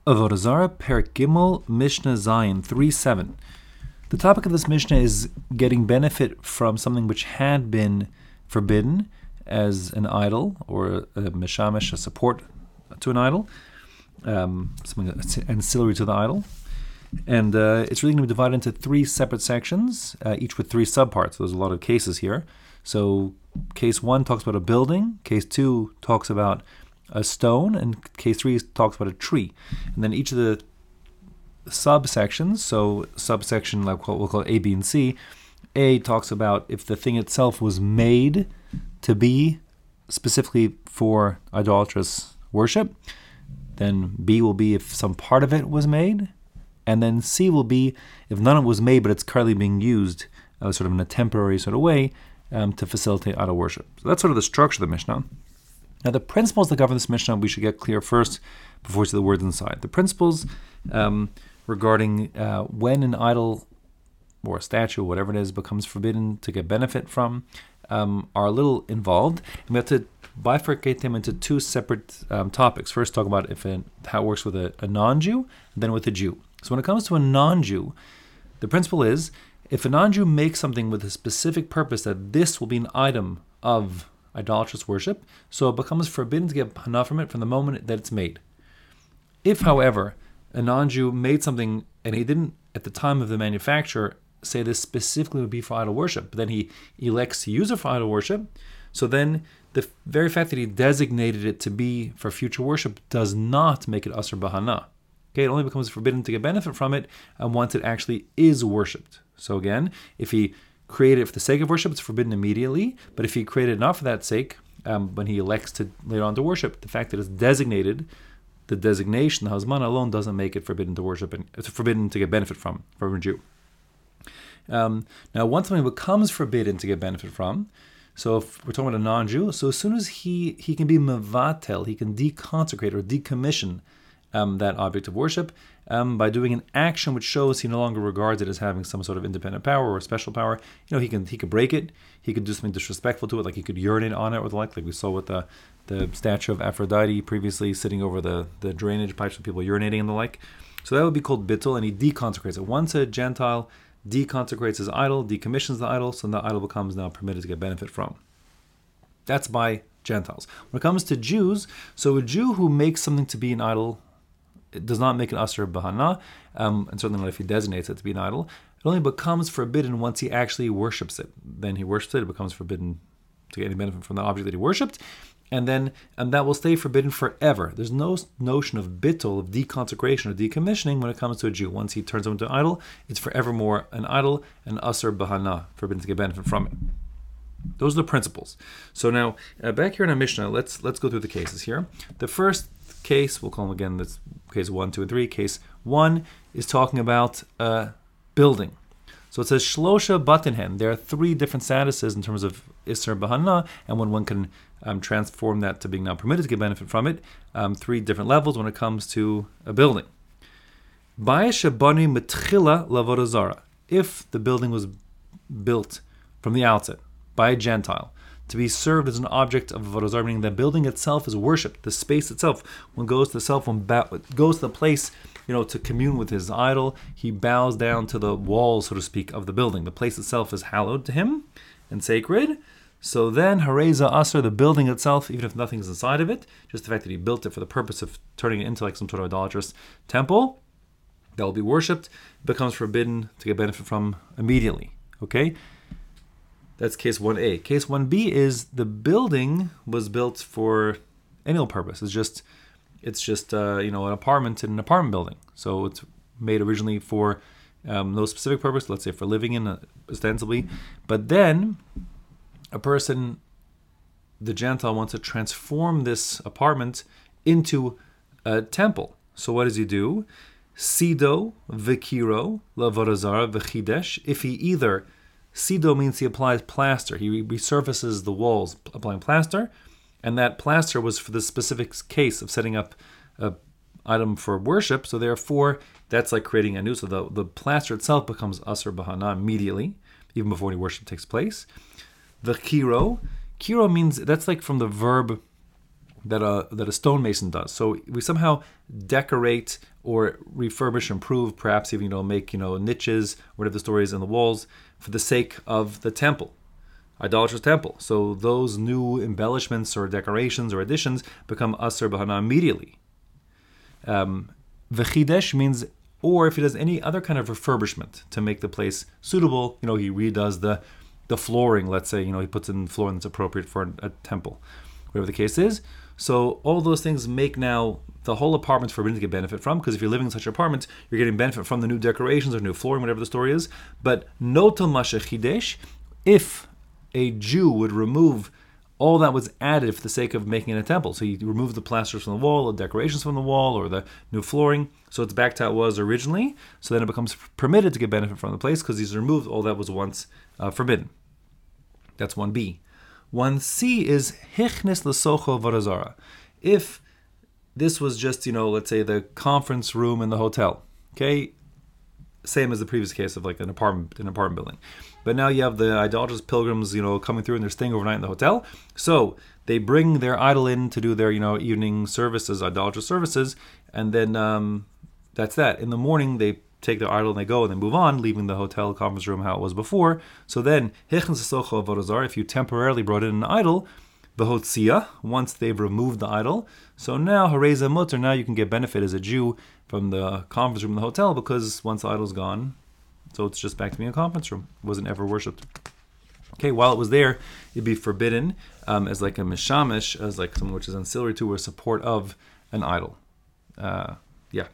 Avodah Zarah, Perek Gimel, Mishnah Zayin 3:7. The topic of this Mishnah is getting benefit from something which had been forbidden as an idol or a mishamish, a support to an idol, something that's ancillary to the idol. And it's really going to be divided into three separate sections, each with three subparts. There's a lot of cases here. So case 1 talks about a building, case 2 talks about a stone, and case 3 talks about a tree. And then each of the subsections, so subsection like what we'll call A, B, and C, A talks about if the thing itself was made to be specifically for idolatrous worship. Then B will be if some part of it was made. And then C will be if none of it was made, but it's currently being used sort of in a temporary sort of way to facilitate idol worship. So that's sort of the structure of the Mishnah. Now, the principles that govern this Mishnah, we should get clear first before we see the words inside. The principles regarding when an idol or a statue, whatever it is, becomes forbidden to get benefit from are a little involved. And we have to bifurcate them into two separate topics. First, talk about how it works with a non-Jew, and then with a Jew. So when it comes to a non-Jew, the principle is, if a non-Jew makes something with a specific purpose that this will be an item of idolatrous worship, so it becomes forbidden to get hana from it from the moment that it's made. If, however, a non-Jew made something and he didn't, at the time of the manufacture, say this specifically would be for idol worship, but then he elects to use it for idol worship, so then the very fact that he designated it to be for future worship does not make it asur b'hana. Okay, it only becomes forbidden to get benefit from it once it actually is worshipped. So again, if he created it for the sake of worship, it's forbidden immediately. But if he created it not for that sake, when he elects to later on to worship, the fact that it's designated, the designation, the hazman alone, doesn't make it forbidden to worship, and it's forbidden to get benefit from a Jew. Now, once something becomes forbidden to get benefit from, so if we're talking about a non-Jew, so as soon as he can be mevatel, he can deconsecrate or decommission that object of worship by doing an action which shows he no longer regards it as having some sort of independent power or special power. You know, he could break it, he could do something disrespectful to it, like he could urinate on it or the like we saw with the statue of Aphrodite previously sitting over the drainage pipes with people urinating and the like. So that would be called bittul, and he deconsecrates it. Once a Gentile deconsecrates his idol, decommissions the idol, so the idol becomes now permitted to get benefit from. That's by Gentiles. When it comes to Jews, so a Jew who makes something to be an idol, it does not make it asur b'hana, and certainly not if he designates it to be an idol. It only becomes forbidden once he actually worships it. Then he worships it, it becomes forbidden to get any benefit from the object that he worshipped, and that will stay forbidden forever. There's no notion of bittul, of deconsecration or decommissioning when it comes to a Jew. Once he turns him into an idol, it's forevermore an idol, and asur b'hana, forbidden to get benefit from it. Those are the principles. So now, back here in our Mishnah, let's go through the cases here. The first case, we'll call them again, that's case 1, 2, and 3. Case 1 is talking about a building. So it says shlosha batinhen. There are 3 different statuses in terms of isur b'hana, and when one can transform that to being now permitted to get benefit from it, 3 different levels when it comes to a building. Bayis shabani metchila lavodah zarah. If the building was built from the outset by a Gentile to be served as an object of avodah zarah, meaning the building itself is worshipped, the space itself, one goes to the place, to commune with his idol, he bows down to the walls, so to speak, of the building. The place itself is hallowed to him and sacred. So then, hareza asur, the building itself, even if nothing is inside of it, just the fact that he built it for the purpose of turning it into like some sort of idolatrous temple that will be worshipped, becomes forbidden to get benefit from immediately. Okay? That's case 1A. Case 1B is the building was built for any old purpose. It's just an apartment in an apartment building. So it's made originally for no specific purpose, let's say for living in, ostensibly. But then a person, the Gentile, wants to transform this apartment into a temple. So what does he do? Sido v'kiro lavodah zarah v'chidesh. If he either Sido means he applies plaster. He resurfaces the walls, applying plaster, and that plaster was for the specific case of setting up an item for worship, so therefore that's like creating a new, so the plaster itself becomes asur b'hana immediately, even before any worship takes place. The kiro means, that's like from the verb that a stonemason does. So we somehow decorate or refurbish, improve, perhaps even make niches, whatever the story is, in the walls for the sake of the temple, idolatrous temple. So those new embellishments or decorations or additions become asur b'hana immediately. V'chidesh means, or if he does any other kind of refurbishment to make the place suitable, he redoes the flooring, let's say, he puts in flooring that's appropriate for a temple, whatever the case is. So all those things make now the whole apartment forbidden to get benefit from, because if you're living in such an apartment, you're getting benefit from the new decorations or new flooring, whatever the story is. But notel mashechidesh, if a Jew would remove all that was added for the sake of making it a temple. So you remove the plasters from the wall, the decorations from the wall, or the new flooring, so it's back to how it was originally. So then it becomes permitted to get benefit from the place because he's removed all that was once forbidden. That's 1b. 1c is hichnis l'socho varazara. If this was just, let's say the conference room in the hotel, okay, same as the previous case of like an apartment building. But now you have the idolatrous pilgrims, coming through and they're staying overnight in the hotel. So they bring their idol in to do their, evening services, idolatrous services, and then that's that. In the morning, they take their idol and they go and they move on, leaving the hotel conference room how it was before. So then, if you temporarily brought in an idol, Behotzia, once they've removed the idol, so now Hareza Mutter, now you can get benefit as a Jew from the conference room in the hotel, because once the idol's gone, so it's just back to being a conference room. It wasn't ever worshipped. Okay, while it was there, it'd be forbidden as like a mishamish, as like something which is ancillary to or support of an idol. Yeah.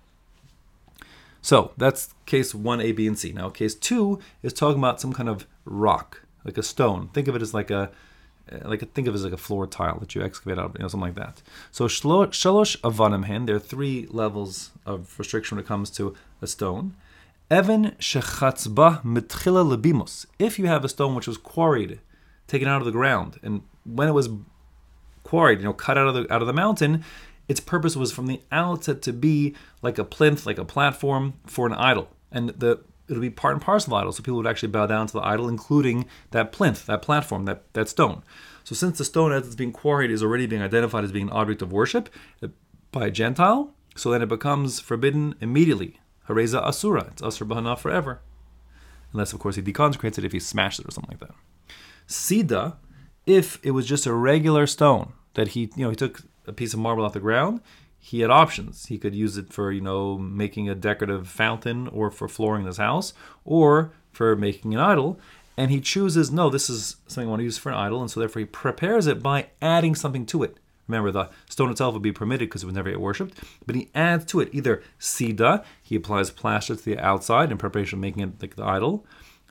So that's case 1, A, B, and C. Now case 2 is talking about some kind of rock, like a stone. Think of it as think of it as like a floor tile that you excavate out, something like that. So shalosh avanim hen, there are 3 levels of restriction when it comes to a stone. Evan shechatzba mitchila lebimus. If you have a stone which was quarried, taken out of the ground, and when it was quarried, cut out of the mountain, its purpose was from the outset to be like a plinth, like a platform for an idol, and it'll be part and parcel of the idol, so people would actually bow down to the idol, including that plinth, that platform, that stone. So since the stone as it's being quarried is already being identified as being an object of worship by a Gentile, so then it becomes forbidden immediately. Hareza asura, it's asur b'hana forever. Unless, of course, he deconsecrates it if he smashed it or something like that. Sida, if it was just a regular stone that he took a piece of marble off the ground, he had options. He could use it for, making a decorative fountain, or for flooring his house, or for making an idol. And he chooses, no, this is something I want to use for an idol, and so therefore he prepares it by adding something to it. Remember, the stone itself would be permitted because it was never yet worshipped, but he adds to it either sida, he applies plaster to the outside in preparation of making it like the idol,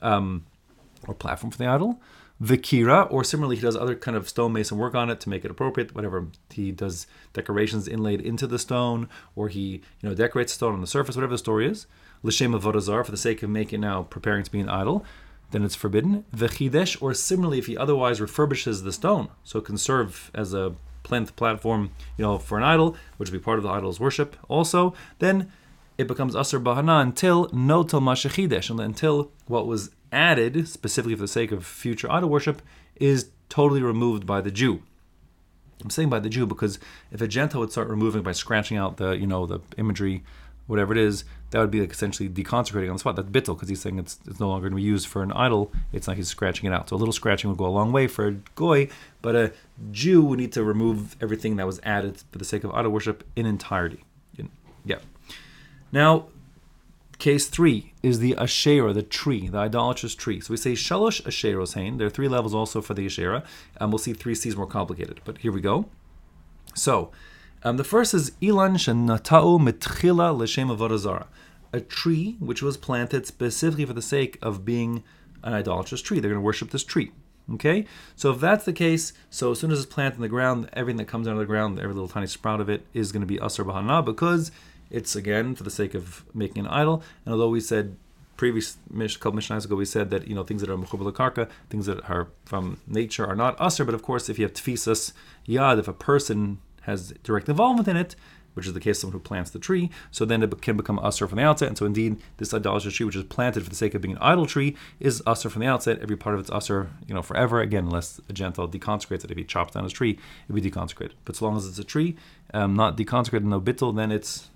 or platform for the idol, vikira, or similarly he does other kind of stonemason work on it to make it appropriate, whatever. He does decorations inlaid into the stone, or he decorates the stone on the surface, whatever the story is, l'shem avodah for the sake of making now preparing to be an idol, then it's forbidden. V'chidesh, or similarly if he otherwise refurbishes the stone, so it can serve as a plinth platform, for an idol, which would be part of the idol's worship also, then it becomes asur b'hana until notel mashechidesh, until what was added specifically for the sake of future idol worship is totally removed by the Jew. I'm saying by the Jew because if a Gentile would start removing by scratching out the imagery, whatever it is, that would be like essentially deconsecrating on the spot. That's bittul, because he's saying it's no longer going to be used for an idol. It's like he's scratching it out. So a little scratching would go a long way for a goy, but a Jew would need to remove everything that was added for the sake of idol worship in entirety. Yeah. Now, case 3 is the Asherah, the tree, the idolatrous tree. So we say shalosh Asheros hain. There are 3 levels also for the Asherah, and we'll see 3C's more complicated. But here we go. So, the first is Ilan Shenata'u Mitchila L'Shem Avodah Zarah, a tree which was planted specifically for the sake of being an idolatrous tree. They're going to worship this tree. Okay? So if that's the case, so as soon as it's planted in the ground, everything that comes out of the ground, every little tiny sprout of it is going to be asur b'hana, because it's, again, for the sake of making an idol. And although we said couple mishnahs ago, we said that things that are mechubar l'karka, things that are from nature, are not asur. But of course, if you have tfisas yad, if a person has direct involvement in it, which is the case of someone who plants the tree, so then it can become asur from the outset. And so indeed, this idolatrous tree, which is planted for the sake of being an idol tree, is asur from the outset. Every part of it's asur, forever. Again, unless a Gentile deconsecrates it. If he chops down his tree, it'll be deconsecrated. But so long as it's a tree, not deconsecrated, no bittul, then it's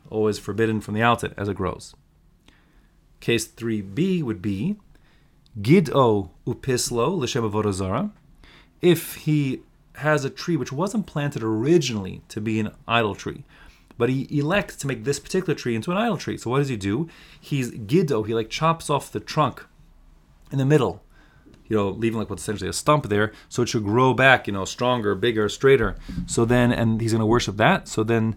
always forbidden from the outset as it grows. Case 3b would be Gid'o upislo l'shem avodah zara. If he has a tree which wasn't planted originally to be an idol tree, but he elects to make this particular tree into an idol tree. So what does he do? He's Gid'o, he chops off the trunk in the middle, leaving what's essentially a stump there, so it should grow back, stronger, bigger, straighter. So then, and he's going to worship that. So then,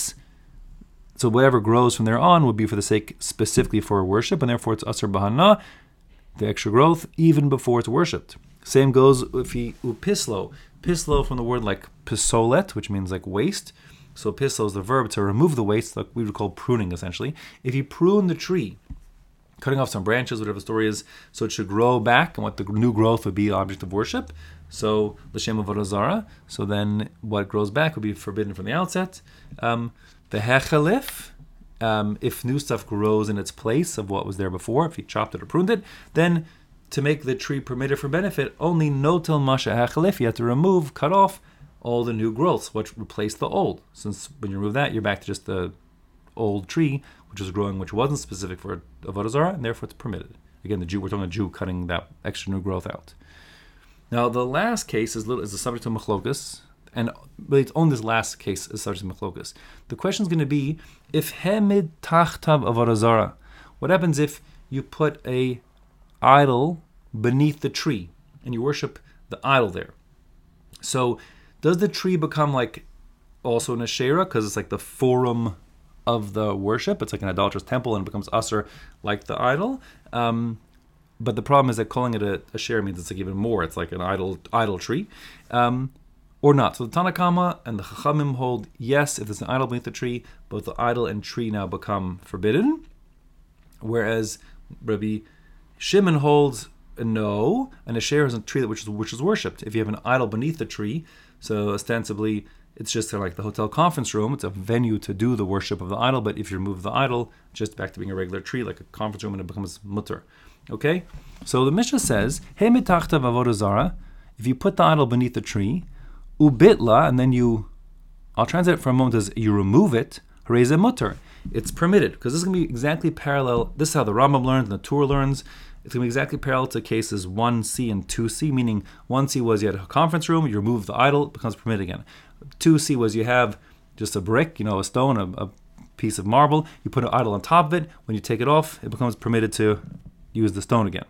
so whatever grows from there on would be for the sake specifically for worship, and therefore it's asur bahana, the extra growth, even before it's worshipped. Same goes if he upislo. Pislo from the word like pisolet, which means like waste. So pislo is the verb to remove the waste, like we would call pruning essentially. If you prune the tree, cutting off some branches, whatever the story is, so it should grow back, and what the new growth would be object of worship. So l'shem avodah zara. So then what grows back would be forbidden from the outset. The hechalif, if new stuff grows in its place of what was there before, if he chopped it or pruned it, then to make the tree permitted for benefit, only notel masha hechalif, you have to remove, cut off all the new growths, which replace the old. Since when you remove that, you're back to just the old tree, which was growing, which wasn't specific for avodah zara, and therefore it's permitted. Again, we're talking about a Jew cutting that extra new growth out. Now, the last case is the subject of machlokas, and really only this last case is subject to machlokas. The question is going to be, if hemid tachtav avodah zara, what happens if you put a idol beneath the tree and you worship the idol there? So, does the tree become also an Asherah because it's the forum of the worship? It's like an idolatrous temple and it becomes asur like the idol. But the problem is that calling it a Asherah means it's even more. It's like an idol tree. Or not. So the Tanna Kama and the Chachamim hold, yes, if there's an idol beneath the tree, both the idol and tree now become forbidden. Whereas Rabbi Shimon holds, no, an Asherah is a tree which is worshipped. If you have an idol beneath the tree, so ostensibly it's just like the hotel conference room. It's a venue to do the worship of the idol, but if you remove the idol, just back to being a regular tree, like a conference room, and it becomes mutter. Okay? So the Mishnah says, Hey mitachta avodah zara, if you put the idol beneath the tree, ubitla, and then I'll translate it for a moment as you remove it, hareze mutter. It's permitted, because this is going to be exactly parallel. This is how the Rambam learns and the Torah learns. It's going to be exactly parallel to cases 1c and 2c, meaning 1c was you had a conference room, you remove the idol, it becomes permitted again. 2c was you have just a brick, a stone, a piece of marble, you put an idol on top of it, when you take it off, it becomes permitted to use the stone again.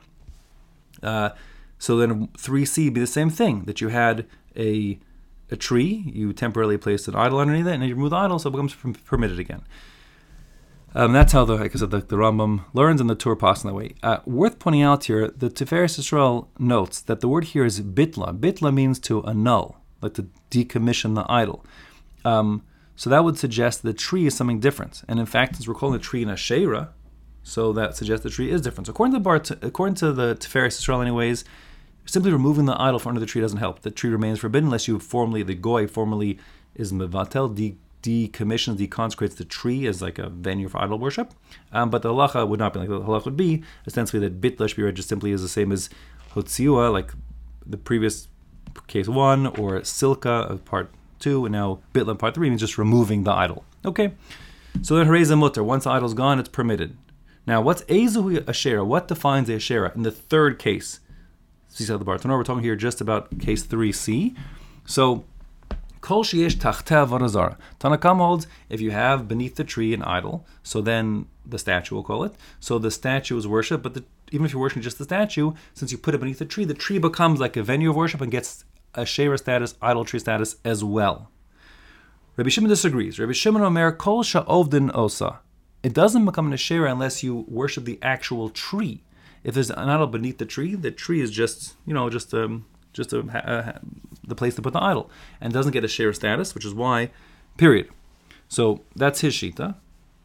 So then 3c be the same thing, that you had a tree, you temporarily placed an idol underneath it, and then you remove the idol, so it becomes permitted again. That's how the Rambam learns and the Torah passes in that way. Worth pointing out here, the Tiferes Yisrael notes that the word here is bitla. Bitla means to annul, like to decommission the idol. So that would suggest the tree is something different. And in fact, since we're calling the tree an Asherah, so that suggests the tree is different. So according to the Tiferes Yisrael anyways, simply removing the idol from under the tree doesn't help. The tree remains forbidden unless the goy formally is mevatel, decommissions, deconsecrates the tree as like a venue for idol worship. But the halacha would not be like that. The halacha would be ostensibly that bitla should be read just simply as the same as hotziua, like the previous case 1, or silka of part 2, and now bitla in part 3 means just removing the idol. Okay, so then hareza mutter, once the idol's gone, it's permitted. Now, what's ezuhu asherah? What defines a asherah in the third case? We're talking here just about case 3c. So, kol sheyesh tachteh avodah zara. Tanna Kama holds, if you have beneath the tree an idol, so then the statue, we'll call it, so the statue is worship, but even if you're worshiping just the statue, since you put it beneath the tree becomes like a venue of worship and gets Asherah status, idol tree status as well. Rabbi Shimon disagrees. Rabbi Shimon omer kol sha'ovdin osa. It doesn't become an Asherah unless you worship the actual tree. If there's an idol beneath the tree is just the place to put the idol, and doesn't get a share status, which is why, period. So that's his shita.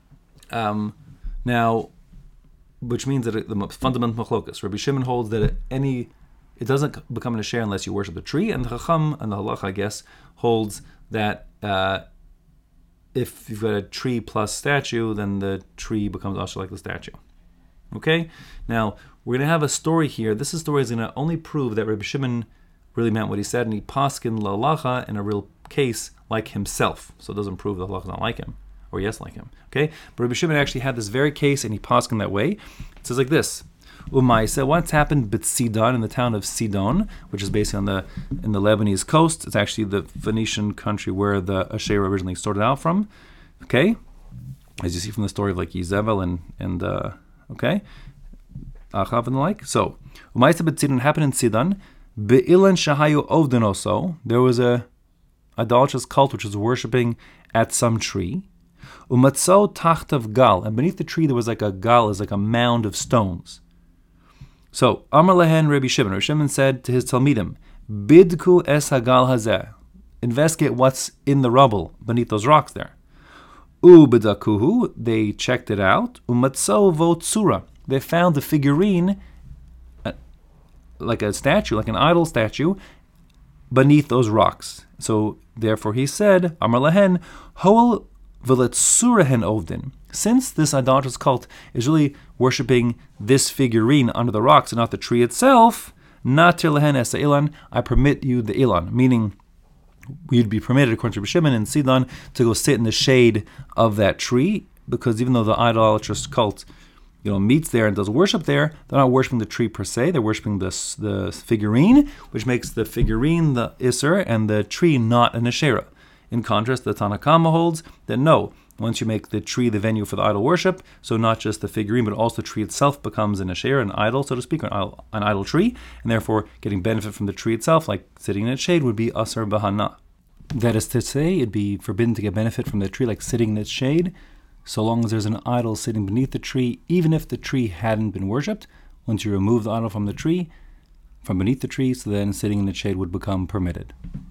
Now, which means that the fundamental machlokas, Rabbi Shimon holds that it doesn't become an share unless you worship the tree, and the Chacham and the halacha, I guess, holds that if you've got a tree plus statue, then the tree becomes also like the statue. Okay? Now, we're going to have a story here. This story is going to only prove that Rabbi Shimon really meant what he said, and he paskin la halacha in a real case like himself. So it doesn't prove the halacha is not like him. or yes like him. Okay, but Rabbi Shimon actually had this very case, and he passed in that way. It says like this: Umaisa, what's happened Sidon, in the town of Sidon, which is basically in the Lebanese coast. It's actually the Phoenician country where the Asherah originally started out from. Okay, as you see from the story of like Yezebel and okay, Achav and the like. So Umaisa Sidon happened in Sidon. Be'ilan shahayu ovden also. There was a idolatrous cult which was worshipping at some tree. Umatzo tachtav gal, and beneath the tree there was like a gal, is like a mound of stones. So Amar lehen Rabbi Shimon. Rabbi Shimon said to his talmidim, Bidku es hagal hazeh. Investigate what's in the rubble beneath those rocks there. Ubedakuhu, they checked it out. Umatzo vo tsura. They found the figurine, like a statue, like an idol statue, beneath those rocks. So therefore he said, Amar lehen, Hoel v'letzurahen ovdin. Since this idolatrous cult is really worshipping this figurine under the rocks and not the tree itself, natir lehen es ilan, I permit you the ilan, meaning you'd be permitted, according to Rabbi Shimon in Sidon, to go sit in the shade of that tree, because even though the idolatrous cult meets there and does worship there, they're not worshiping the tree per se, they're worshiping the figurine, which makes the figurine the Isser and the tree not an Asherah. In contrast, the Tanna Kama holds that no, once you make the tree the venue for the idol worship, so not just the figurine, but also the tree itself becomes an Asherah, an idol, so to speak, an idol tree, and therefore getting benefit from the tree itself, like sitting in its shade, would be Asar Bahana. That is to say, it'd be forbidden to get benefit from the tree, like sitting in its shade, so long as there's an idol sitting beneath the tree, even if the tree hadn't been worshipped. Once you remove the idol from beneath the tree, so then sitting in the shade would become permitted.